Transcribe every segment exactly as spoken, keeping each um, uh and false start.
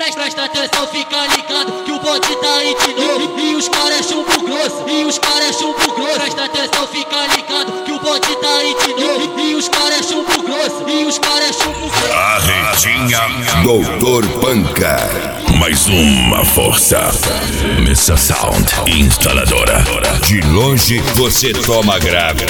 Presta atenção, fica ligado que o bonde tá aí de novo. E os caras é chumbo grosso, e os caras é chumbo grosso. Presta atenção, fica ligado que o bonde tá aí de novo. E os caras é chumbo grosso, e os caras é chumbo grosso. A Retinha doutor Panca. Mais uma força. Missa Sound Instaladora. De longe você toma grave.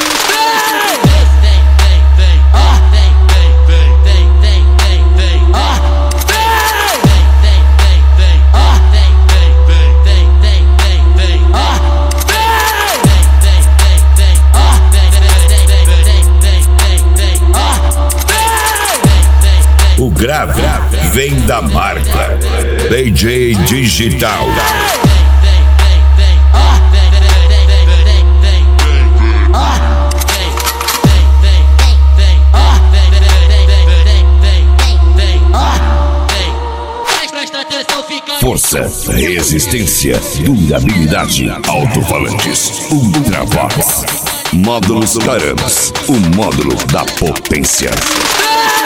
O grave vem da marca D J Digital. Força, resistência, durabilidade, alto-falantes, Ultravox, módulos Caramas, o módulo da potência.